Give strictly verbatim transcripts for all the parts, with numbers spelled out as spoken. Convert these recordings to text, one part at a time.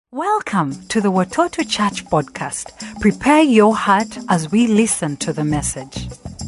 Welcome to the Watoto Church podcast. Prepare your heart as we listen to the message.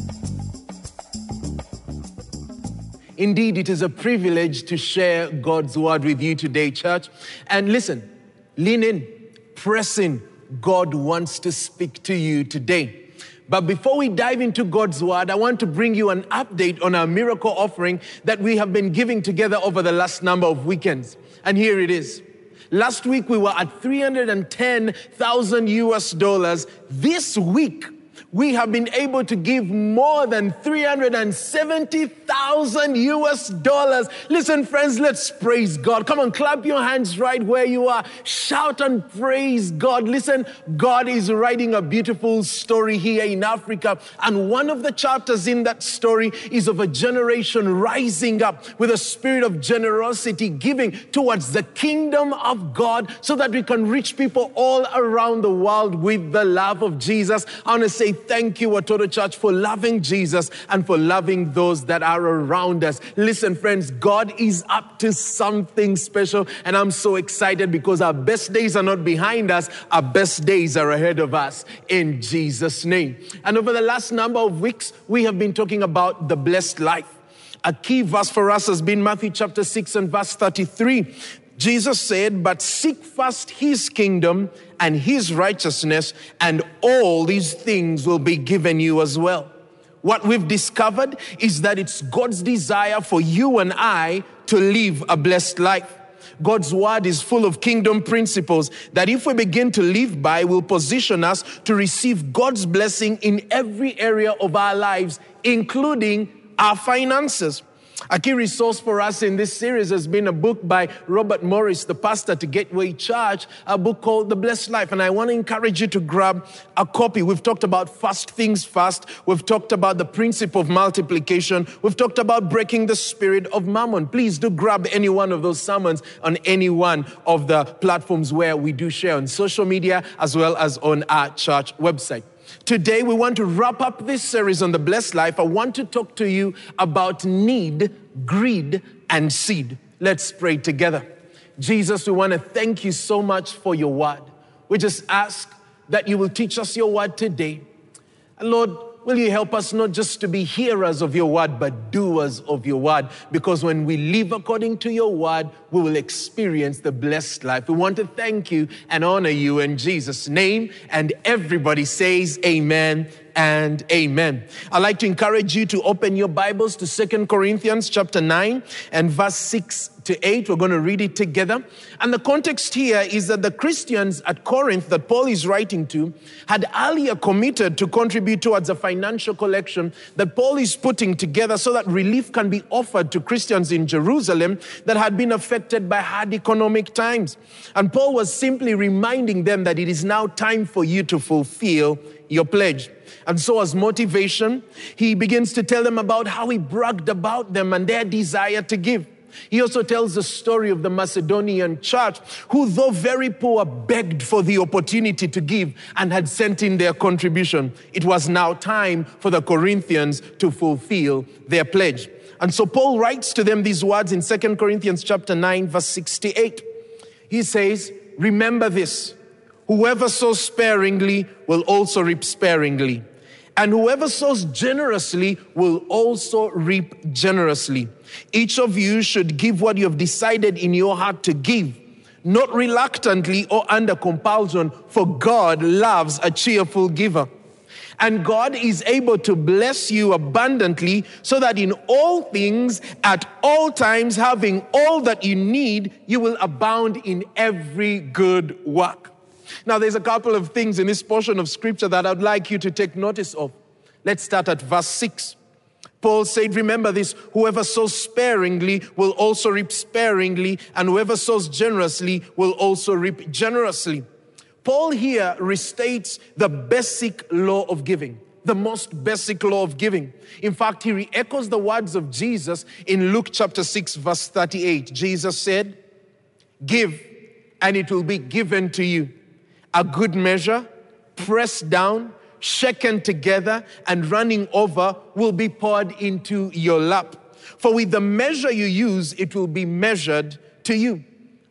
Indeed, it is a privilege to share God's word with you today, church. And listen, lean in, press in. God wants to speak to you today. But before we dive into God's word, I want to bring you an update on our miracle offering that we have been giving together over the last number of weekends. And here it is. Last week, we were at three hundred ten thousand U S dollars. This week, we have been able to give more than three hundred seventy thousand U S dollars. Listen, friends, let's praise God. Come on, clap your hands right where you are. Shout and praise God. Listen, God is writing a beautiful story here in Africa. And one of the chapters in that story is of a generation rising up with a spirit of generosity, giving towards the kingdom of God so that we can reach people all around the world with the love of Jesus. I want to say thank you, Watoto Church, for loving Jesus and for loving those that are around us. Listen, friends, God is up to something special, and I'm so excited because our best days are not behind us. Our best days are ahead of us in Jesus' name. And over the last number of weeks, we have been talking about the blessed life. A key verse for us has been Matthew chapter six and verse thirty-three. Jesus said, "But seek first his kingdom and his righteousness, and all these things will be given you as well." What we've discovered is that it's God's desire for you and I to live a blessed life. God's word is full of kingdom principles that if we begin to live by, will position us to receive God's blessing in every area of our lives, including our finances. A key resource for us in this series has been a book by Robert Morris, the pastor to Gateway Church, a book called The Blessed Life. And I want to encourage you to grab a copy. We've talked about first things first. We've talked about the principle of multiplication. We've talked about breaking the spirit of mammon. Please do grab any one of those sermons on any one of the platforms where we do share on social media as well as on our church website. Today, we want to wrap up this series on the blessed life. I want to talk to you about need, greed, and seed. Let's pray together. Jesus, we want to thank you so much for your word. We just ask that you will teach us your word today. And Lord, will you help us not just to be hearers of your word, but doers of your word? Because when we live according to your word, we will experience the blessed life. We want to thank you and honor you in Jesus' name. And everybody says amen and amen. I'd like to encourage you to open your Bibles to Second Corinthians chapter nine and verse six to eight. We're going to read it together. And the context here is that the Christians at Corinth that Paul is writing to had earlier committed to contribute towards a financial collection that Paul is putting together so that relief can be offered to Christians in Jerusalem that had been affected by hard economic times. And Paul was simply reminding them that it is now time for you to fulfill your pledge. And so as motivation, he begins to tell them about how he bragged about them and their desire to give. He also tells the story of the Macedonian church who, though very poor, begged for the opportunity to give and had sent in their contribution. It was now time for the Corinthians to fulfill their pledge. And so Paul writes to them these words in Second Corinthians chapter nine, verse sixty-eight. He says, "Remember this, whoever sows sparingly will also reap sparingly. And whoever sows generously will also reap generously. Each of you should give what you have decided in your heart to give, not reluctantly or under compulsion, for God loves a cheerful giver. And God is able to bless you abundantly so that in all things, at all times, having all that you need, you will abound in every good work." Now, there's a couple of things in this portion of scripture that I'd like you to take notice of. Let's start at verse six. Paul said, "Remember this, whoever sows sparingly will also reap sparingly, and whoever sows generously will also reap generously." Paul here restates the basic law of giving, the most basic law of giving. In fact, he re-echoes the words of Jesus in Luke chapter six, verse thirty-eight. Jesus said, "Give, and it will be given to you. A good measure, pressed down, shaken together, and running over will be poured into your lap. For with the measure you use, it will be measured to you."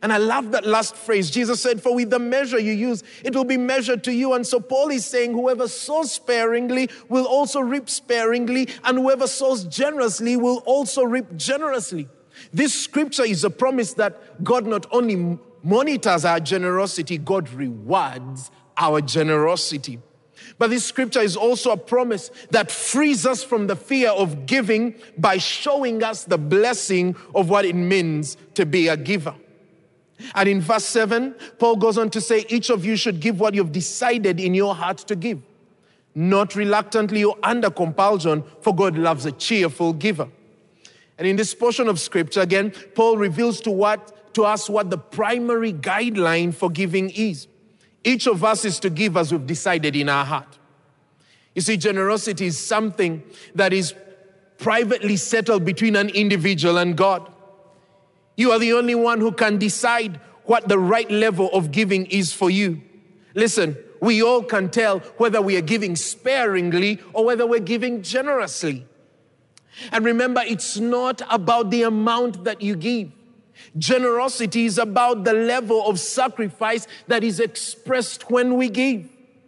And I love that last phrase. Jesus said, for with the measure you use, it will be measured to you. And so Paul is saying, whoever sows sparingly will also reap sparingly, and whoever sows generously will also reap generously. This scripture is a promise that God not only monitors our generosity, God rewards our generosity. But this scripture is also a promise that frees us from the fear of giving by showing us the blessing of what it means to be a giver. And in verse seven, Paul goes on to say, each of you should give what you've decided in your heart to give, not reluctantly or under compulsion, for God loves a cheerful giver. And in this portion of scripture, again, Paul reveals to what to us what the primary guideline for giving is. Each of us is to give as we've decided in our heart. You see, generosity is something that is privately settled between an individual and God. You are the only one who can decide what the right level of giving is for you. Listen, we all can tell whether we are giving sparingly or whether we're giving generously. And remember, it's not about the amount that you give. Generosity is about the level of sacrifice that is expressed when we give.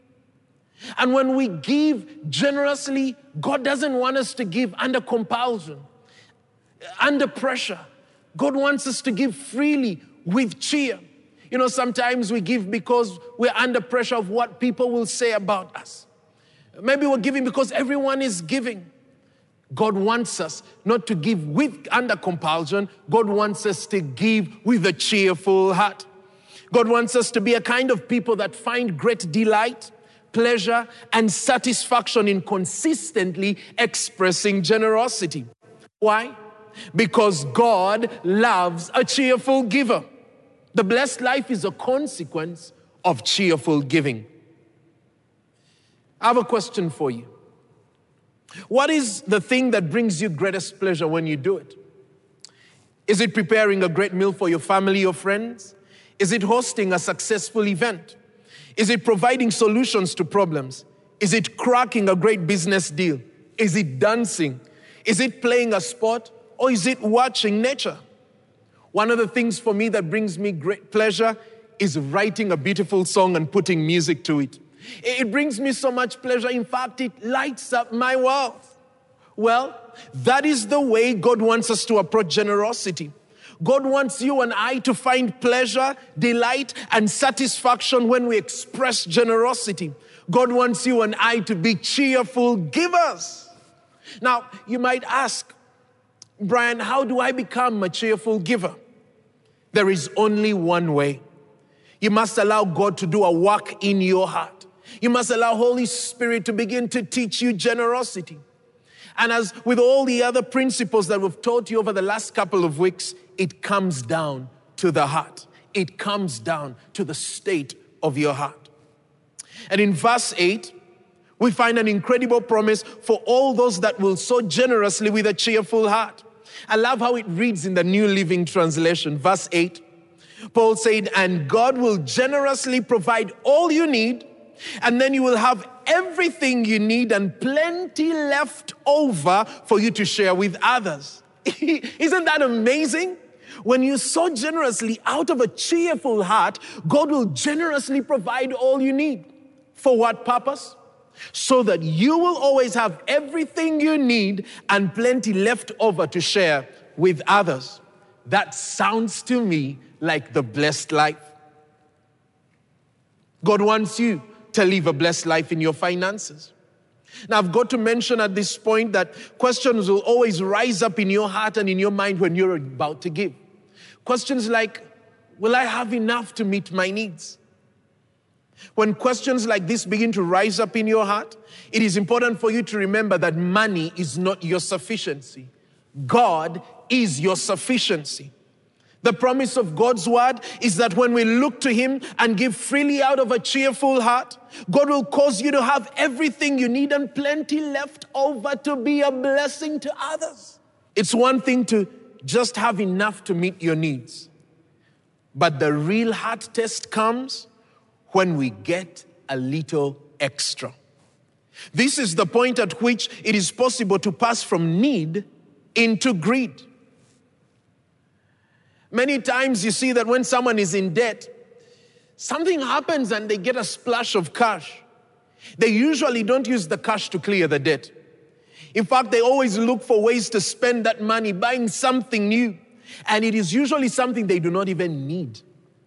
And when we give generously, God doesn't want us to give under compulsion, under pressure. God wants us to give freely with cheer. You know, sometimes we give because we're under pressure of what people will say about us. Maybe we're giving because everyone is giving. God wants us not to give with under compulsion. God wants us to give with a cheerful heart. God wants us to be a kind of people that find great delight, pleasure, and satisfaction in consistently expressing generosity. Why? Because God loves a cheerful giver. The blessed life is a consequence of cheerful giving. I have a question for you. What is the thing that brings you greatest pleasure when you do it? Is it preparing a great meal for your family or friends? Is it hosting a successful event? Is it providing solutions to problems? Is it cracking a great business deal? Is it dancing? Is it playing a sport? Or is it watching nature? One of the things for me that brings me great pleasure is writing a beautiful song and putting music to it. It brings me so much pleasure. In fact, it lights up my world. Well, that is the way God wants us to approach generosity. God wants you and I to find pleasure, delight, and satisfaction when we express generosity. God wants you and I to be cheerful givers. Now, you might ask, Brian, how do I become a cheerful giver? There is only one way. You must allow God to do a work in your heart. You must allow Holy Spirit to begin to teach you generosity. And as with all the other principles that we've taught you over the last couple of weeks, it comes down to the heart. It comes down to the state of your heart. And in verse eight, we find an incredible promise for all those that will sow generously with a cheerful heart. I love how it reads in the New Living Translation. Verse eight, Paul said, and God will generously provide all you need, and then you will have everything you need and plenty left over for you to share with others. Isn't that amazing? When you sow generously out of a cheerful heart, God will generously provide all you need. For what purpose? So that you will always have everything you need and plenty left over to share with others. That sounds to me like the blessed life. God wants you to live a blessed life in your finances. Now, I've got to mention at this point that questions will always rise up in your heart and in your mind when you're about to give. Questions like, will I have enough to meet my needs? When questions like this begin to rise up in your heart, it is important for you to remember that money is not your sufficiency. God is your sufficiency. The promise of God's word is that when we look to Him and give freely out of a cheerful heart, God will cause you to have everything you need and plenty left over to be a blessing to others. It's one thing to just have enough to meet your needs, but the real heart test comes when we get a little extra. This is the point at which it is possible to pass from need into greed. Many times you see that when someone is in debt, something happens and they get a splash of cash. They usually don't use the cash to clear the debt. In fact, they always look for ways to spend that money buying something new. And it is usually something they do not even need.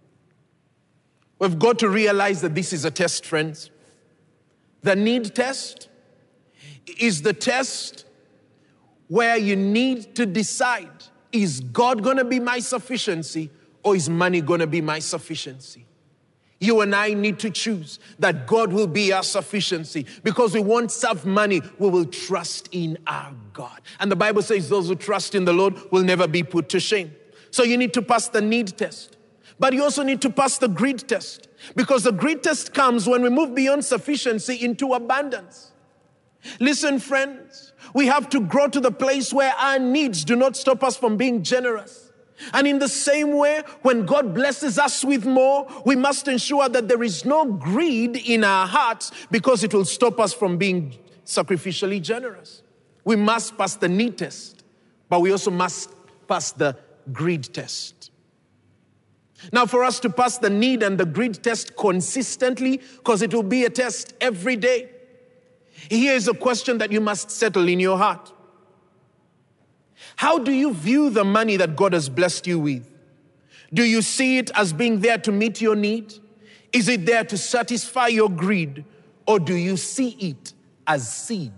We've got to realize that this is a test, friends. The need test is the test where you need to decide, is God going to be my sufficiency or is money going to be my sufficiency? You and I need to choose that God will be our sufficiency, because we won't serve money, we will trust in our God. And the Bible says those who trust in the Lord will never be put to shame. So you need to pass the need test. But you also need to pass the greed test, because the greed test comes when we move beyond sufficiency into abundance. Listen, friends, we have to grow to the place where our needs do not stop us from being generous. And in the same way, when God blesses us with more, we must ensure that there is no greed in our hearts, because it will stop us from being sacrificially generous. We must pass the need test, but we also must pass the greed test. Now, for us to pass the need and the greed test consistently, because it will be a test every day, here is a question that you must settle in your heart. How do you view the money that God has blessed you with? Do you see it as being there to meet your need? Is it there to satisfy your greed? Or do you see it as seed?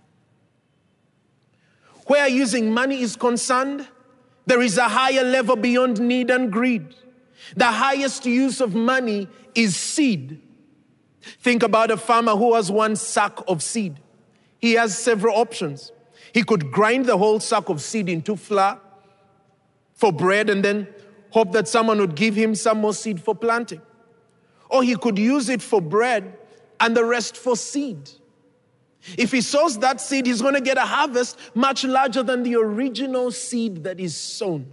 Where using money is concerned, there is a higher level beyond need and greed. The highest use of money is seed. Think about a farmer who has one sack of seed. He has several options. He could grind the whole sack of seed into flour for bread and then hope that someone would give him some more seed for planting. Or he could use it for bread and the rest for seed. If he sows that seed, he's going to get a harvest much larger than the original seed that is sown.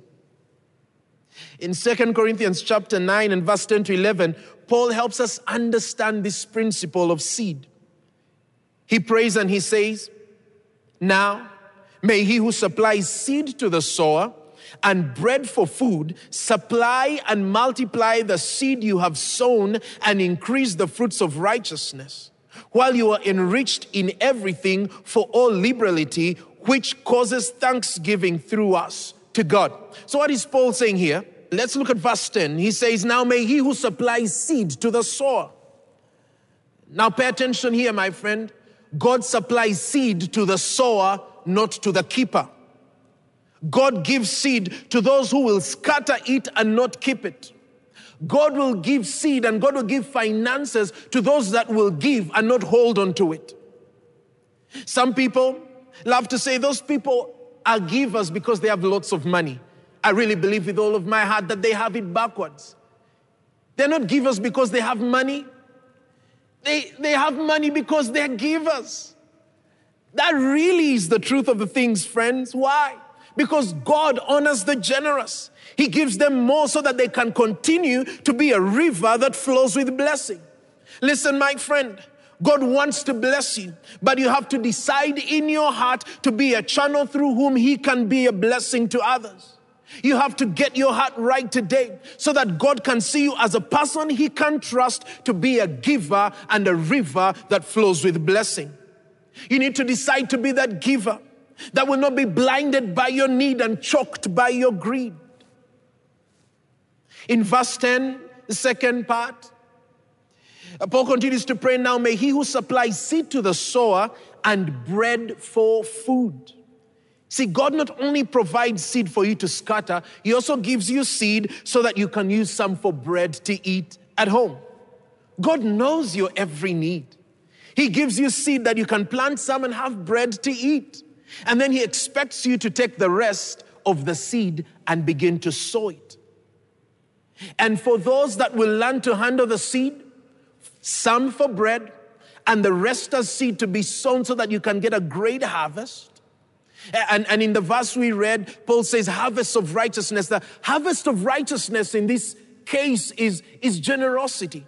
In Second Corinthians chapter nine and verse ten to eleven, Paul helps us understand this principle of seed. He prays and he says, "Now, may he who supplies seed to the sower and bread for food supply and multiply the seed you have sown and increase the fruits of righteousness, while you are enriched in everything for all liberality, which causes thanksgiving through us to God." So what is Paul saying here? Let's look at verse ten. He says, "Now may he who supplies seed to the sower." Now pay attention here, my friend. God supplies seed to the sower, not to the keeper. God gives seed to those who will scatter it and not keep it. God will give seed and God will give finances to those that will give and not hold on to it. Some people love to say those people are givers because they have lots of money. I really believe with all of my heart that they have it backwards. They're not givers because they have money. They, they have money because they're givers. That really is the truth of the things, friends. Why? Because God honors the generous. He gives them more so that they can continue to be a river that flows with blessing. Listen, my friend, God wants to bless you, but you have to decide in your heart to be a channel through whom He can be a blessing to others. You have to get your heart right today so that God can see you as a person He can trust to be a giver and a river that flows with blessing. You need to decide to be that giver that will not be blinded by your need and choked by your greed. In verse ten, the second part, Paul continues to pray, "Now may he who supplies seed to the sower and bread for food." See, God not only provides seed for you to scatter, He also gives you seed so that you can use some for bread to eat at home. God knows your every need. He gives you seed that you can plant some and have bread to eat. And then He expects you to take the rest of the seed and begin to sow it. And for those that will learn to handle the seed, some for bread and the rest as seed to be sown so that you can get a great harvest. And, and in the verse we read, Paul says, harvest of righteousness. The harvest of righteousness in this case is, is generosity.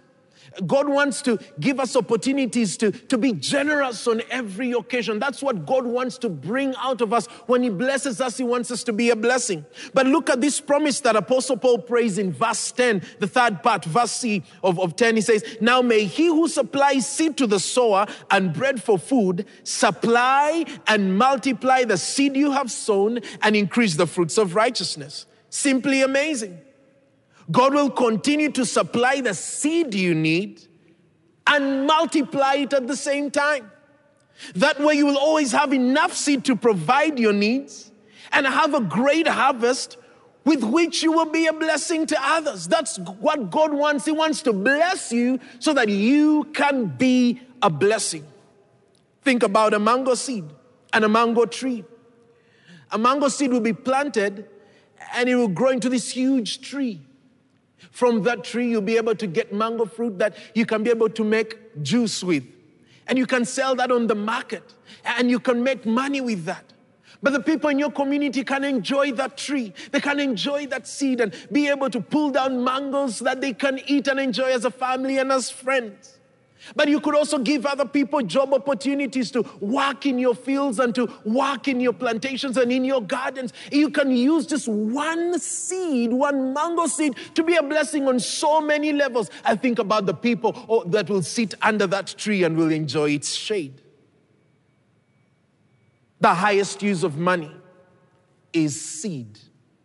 God wants to give us opportunities to, to be generous on every occasion. That's what God wants to bring out of us. When He blesses us, He wants us to be a blessing. But look at this promise that Apostle Paul prays in verse ten, the third part, verse C of, of ten. He says, now may He who supplies seed to the sower and bread for food supply and multiply the seed you have sown and increase the fruits of righteousness. Simply amazing. God will continue to supply the seed you need and multiply it at the same time. That way you will always have enough seed to provide your needs and have a great harvest with which you will be a blessing to others. That's what God wants. He wants to bless you so that you can be a blessing. Think about a mango seed and a mango tree. A mango seed will be planted and it will grow into this huge tree. From that tree, you'll be able to get mango fruit that you can be able to make juice with. And you can sell that on the market. And you can make money with that. But the people in your community can enjoy that tree. They can enjoy that seed and be able to pull down mangoes that they can eat and enjoy as a family and as friends. But you could also give other people job opportunities to work in your fields and to work in your plantations and in your gardens. You can use just one seed, one mango seed, to be a blessing on so many levels. I think about the people that will sit under that tree and will enjoy its shade. The highest use of money is seed.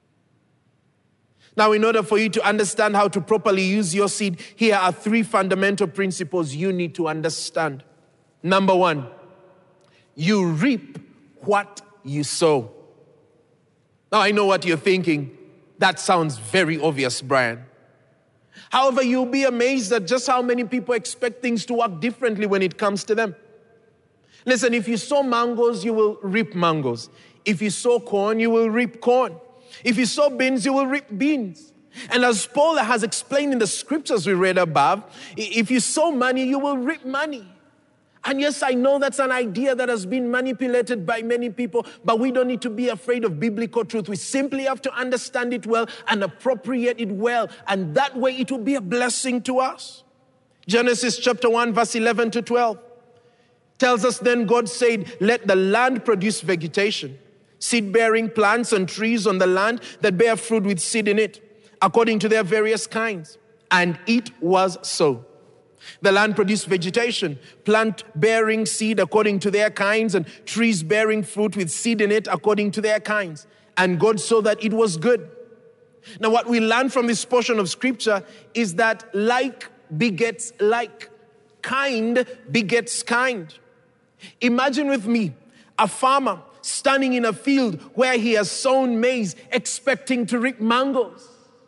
Now, in order for you to understand how to properly use your seed, here are three fundamental principles you need to understand. Number one, you reap what you sow. Now, I know what you're thinking. That sounds very obvious, Brian. However, you'll be amazed at just how many people expect things to work differently when it comes to them. Listen, if you sow mangoes, you will reap mangoes. If you sow corn, you will reap corn. If you sow beans, you will reap beans. And as Paul has explained in the scriptures we read above, if you sow money, you will reap money. And yes, I know that's an idea that has been manipulated by many people, but we don't need to be afraid of biblical truth. We simply have to understand it well and appropriate it well. And that way it will be a blessing to us. Genesis chapter one, verse eleven to twelve tells us, then God said, let the land produce vegetation, seed-bearing plants and trees on the land that bear fruit with seed in it, according to their various kinds. And it was so. The land produced vegetation, plant-bearing seed according to their kinds, and trees bearing fruit with seed in it according to their kinds. And God saw that it was good. Now, what we learn from this portion of scripture is that like begets like, kind begets kind. Imagine with me a farmer standing in a field where he has sown maize, expecting to reap mangoes.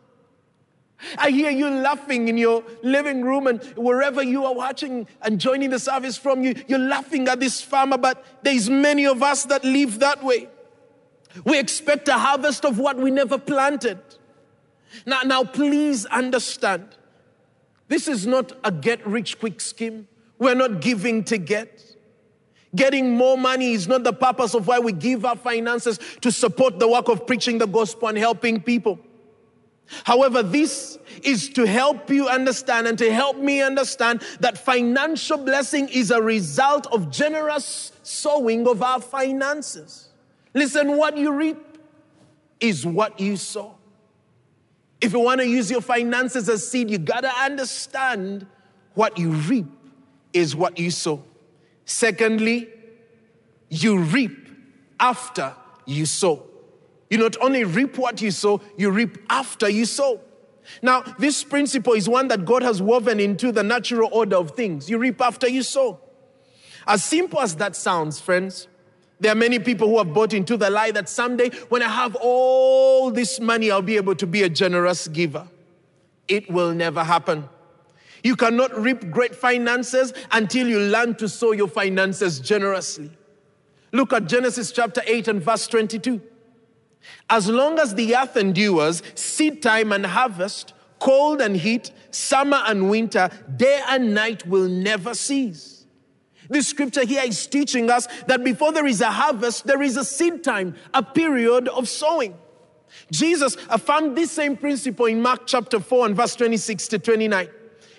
I hear you laughing in your living room and wherever you are watching and joining the service from, you, you're laughing at this farmer, but there's many of us that live that way. We expect a harvest of what we never planted. Now, now please understand, this is not a get-rich-quick scheme. We're not giving to get. Getting more money is not the purpose of why we give our finances to support the work of preaching the gospel and helping people. However, this is to help you understand and to help me understand that financial blessing is a result of generous sowing of our finances. Listen, what you reap is what you sow. If you want to use your finances as seed, you got to understand what you reap is what you sow. Secondly, you reap after you sow. You not only reap what you sow, you reap after you sow. Now, this principle is one that God has woven into the natural order of things. You reap after you sow. As simple as that sounds, friends, there are many people who have bought into the lie that someday when I have all this money, I'll be able to be a generous giver. It will never happen. You cannot reap great finances until you learn to sow your finances generously. Look at Genesis chapter eight and verse twenty-two. As long as the earth endures, seed time and harvest, cold and heat, summer and winter, day and night will never cease. This scripture here is teaching us that before there is a harvest, there is a seed time, a period of sowing. Jesus affirmed this same principle in Mark chapter four and verse twenty-six to twenty-nine.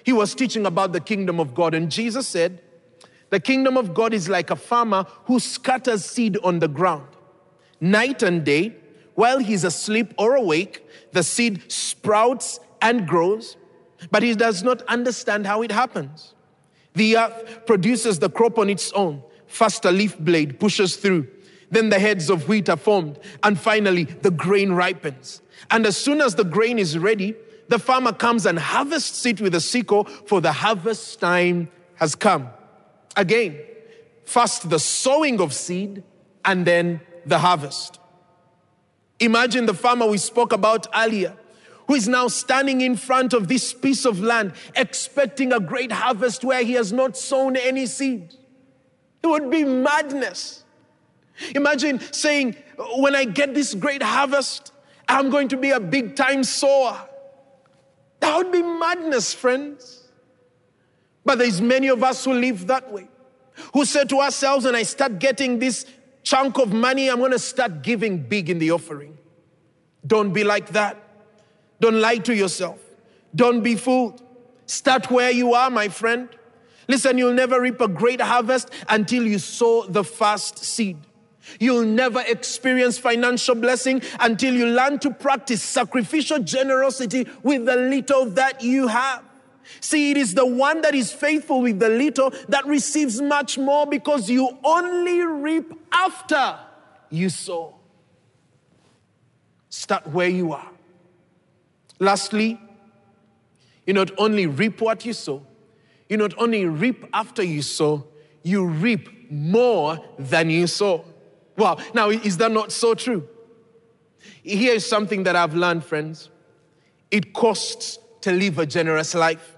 He was teaching about the kingdom of God, and Jesus said, the kingdom of God is like a farmer who scatters seed on the ground. Night and day, while he's asleep or awake, the seed sprouts and grows, but he does not understand how it happens. The earth produces the crop on its own. First a leaf blade pushes through, then the heads of wheat are formed, and finally the grain ripens. And as soon as the grain is ready, the farmer comes and harvests it with a sickle, for the harvest time has come. Again, first the sowing of seed, and then the harvest. Imagine the farmer we spoke about earlier, who is now standing in front of this piece of land, expecting a great harvest where he has not sown any seed. It would be madness. Imagine saying, when I get this great harvest, I'm going to be a big time sower. That would be madness, friends. But there's many of us who live that way, who say to ourselves, when I start getting this chunk of money, I'm going to start giving big in the offering. Don't be like that. Don't lie to yourself. Don't be fooled. Start where you are, my friend. Listen, you'll never reap a great harvest until you sow the first seed. You'll never experience financial blessing until you learn to practice sacrificial generosity with the little that you have. See, it is the one that is faithful with the little that receives much more, because you only reap after you sow. Start where you are. Lastly, you not only reap what you sow, you not only reap after you sow, you reap more than you sow. Wow, now is that not so true? Here is something that I've learned, friends. It costs to live a generous life.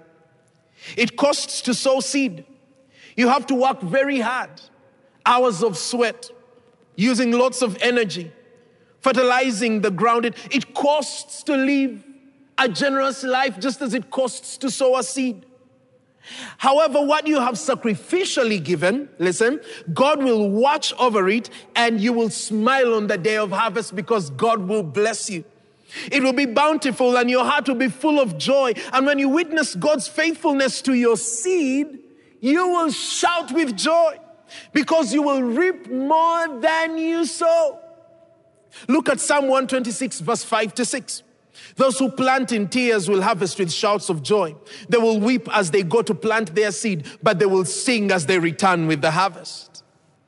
It costs to sow seed. You have to work very hard, hours of sweat, using lots of energy, fertilizing the ground. It, it costs to live a generous life, just as it costs to sow a seed. However, what you have sacrificially given, listen, God will watch over it, and you will smile on the day of harvest, because God will bless you. It will be bountiful, and your heart will be full of joy. And when you witness God's faithfulness to your seed, you will shout with joy, because you will reap more than you sow. Look at Psalm one twenty-six, verse five to six. Those who plant in tears will harvest with shouts of joy. They will weep as they go to plant their seed, but they will sing as they return with the harvest.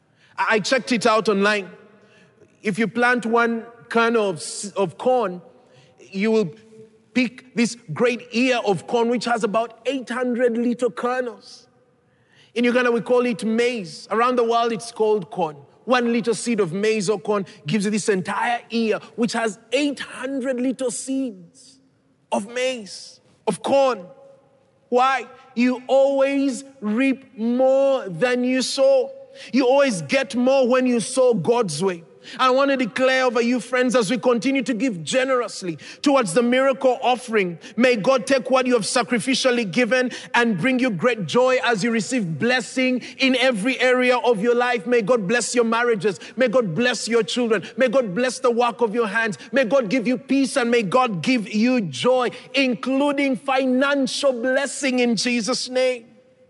I checked it out online. If you plant one kernel of, of corn, you will pick this great ear of corn, which has about eight hundred little kernels. In Uganda, we call it maize. Around the world, it's called corn. One little seed of maize or corn gives you this entire ear, which has eight hundred little seeds of maize, of corn. Why? You always reap more than you sow. You always get more when you sow God's way. I want to declare over you, friends, as we continue to give generously towards the miracle offering, may God take what you have sacrificially given and bring you great joy as you receive blessing in every area of your life. May God bless your marriages. May God bless your children. May God bless the work of your hands. May God give you peace, and may God give you joy, including financial blessing in Jesus' name.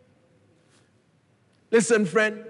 Listen, friends.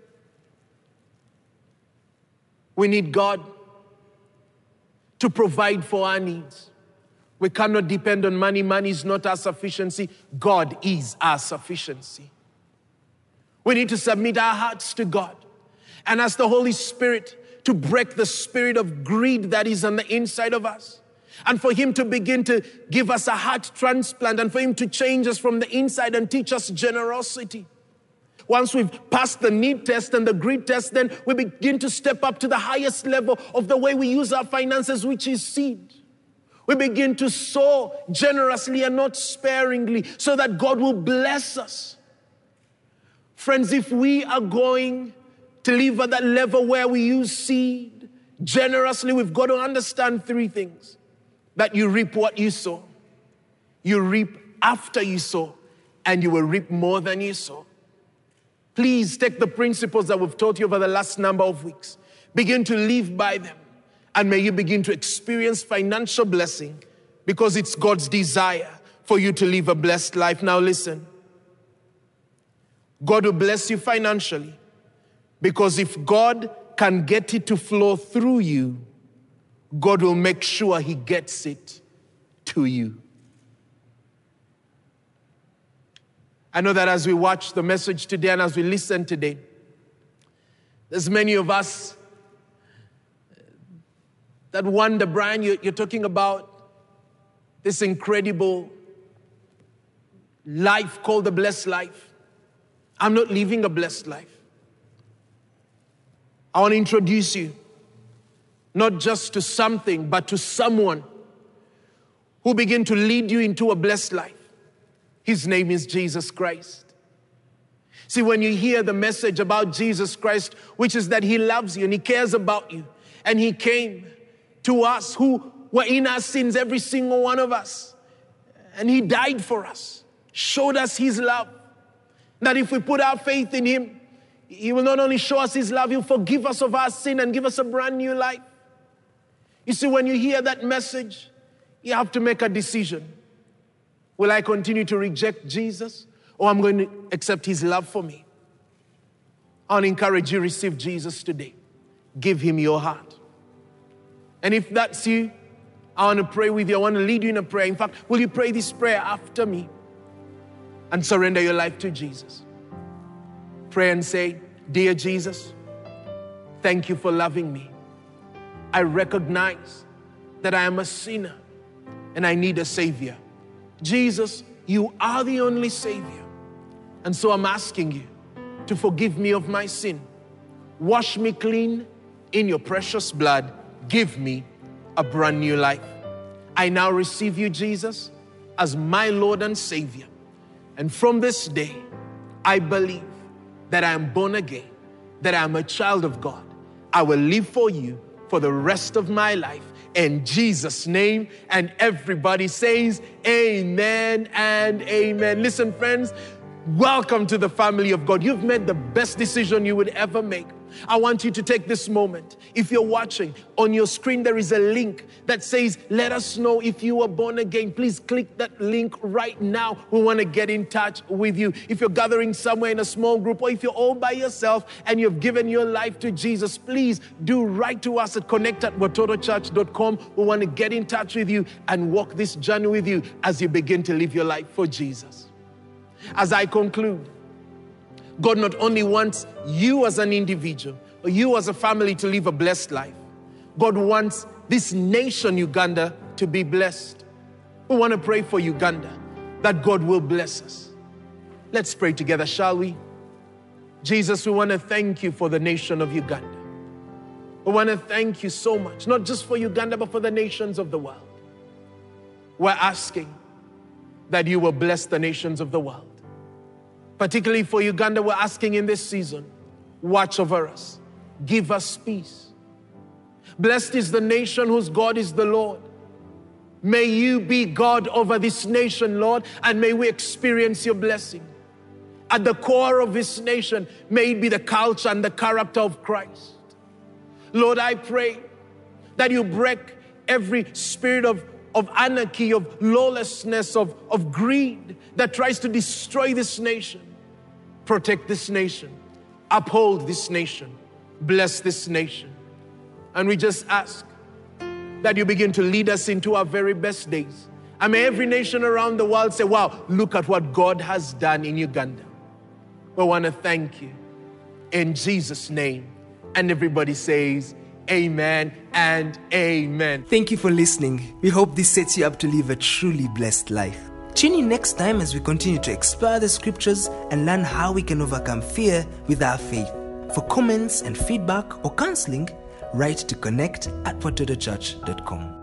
We need God to provide for our needs. We cannot depend on money. Money is not our sufficiency. God is our sufficiency. We need to submit our hearts to God and ask the Holy Spirit to break the spirit of greed that is on the inside of us, and for Him to begin to give us a heart transplant, and for Him to change us from the inside and teach us generosity. Once we've passed the need test and the greed test, then we begin to step up to the highest level of the way we use our finances, which is seed. We begin to sow generously and not sparingly, so that God will bless us. Friends, if we are going to live at that level where we use seed generously, we've got to understand three things. That you reap what you sow. You reap after you sow, and you will reap more than you sow. Please take the principles that we've taught you over the last number of weeks. Begin to live by them. And may you begin to experience financial blessing, because it's God's desire for you to live a blessed life. Now listen. God will bless you financially, because if God can get it to flow through you, God will make sure he gets it to you. I know that as we watch the message today and as we listen today, there's many of us that wonder, Brian, you're, you're talking about this incredible life called the blessed life. I'm not living a blessed life. I want to introduce you not just to something, but to someone who begin to lead you into a blessed life. His name is Jesus Christ. See, when you hear the message about Jesus Christ, which is that he loves you and he cares about you, and he came to us who were in our sins, every single one of us, and he died for us, showed us his love, that if we put our faith in him, he will not only show us his love, he'll forgive us of our sin and give us a brand new life. You see, when you hear that message, you have to make a decision. Will I continue to reject Jesus, or I'm going to accept his love for me? I want to encourage you, receive Jesus today. Give him your heart. And if that's you, I want to pray with you. I want to lead you in a prayer. In fact, will you pray this prayer after me and surrender your life to Jesus? Pray and say, dear Jesus, thank you for loving me. I recognize that I am a sinner and I need a Savior. Jesus, you are the only Savior. And so I'm asking you to forgive me of my sin. Wash me clean in your precious blood. Give me a brand new life. I now receive you, Jesus, as my Lord and Savior. And from this day, I believe that I am born again, that I am a child of God. I will live for you for the rest of my life. In Jesus' name, and everybody says amen and amen. Listen, friends, welcome to the family of God. You've made the best decision you would ever make. I want you to take this moment. If you're watching, on your screen there is a link that says, let us know if you are born again. Please click that link right now. We want to get in touch with you. If you're gathering somewhere in a small group, or if you're all by yourself and you've given your life to Jesus, please do write to us at connect at watoto church dot com. We want to get in touch with you and walk this journey with you as you begin to live your life for Jesus. As I conclude, God not only wants you as an individual, or you as a family to live a blessed life. God wants this nation, Uganda, to be blessed. We want to pray for Uganda, that God will bless us. Let's pray together, shall we? Jesus, we want to thank you for the nation of Uganda. We want to thank you so much, not just for Uganda, but for the nations of the world. We're asking that you will bless the nations of the world. Particularly for Uganda, we're asking in this season, watch over us. Give us peace. Blessed is the nation whose God is the Lord. May you be God over this nation, Lord, and may we experience your blessing. At the core of this nation, may it be the culture and the character of Christ. Lord, I pray that you break every spirit of, of anarchy, of lawlessness, of, of greed that tries to destroy this nation. Protect this nation. Uphold this nation. Bless this nation. And we just ask that you begin to lead us into our very best days. And may every nation around the world say, wow, look at what God has done in Uganda. We want to thank you in Jesus' name. And everybody says, amen and amen. Thank you for listening. We hope this sets you up to live a truly blessed life. Tune in next time as we continue to explore the scriptures and learn how we can overcome fear with our faith. For comments and feedback or counseling, write to connect at watoto church dot com.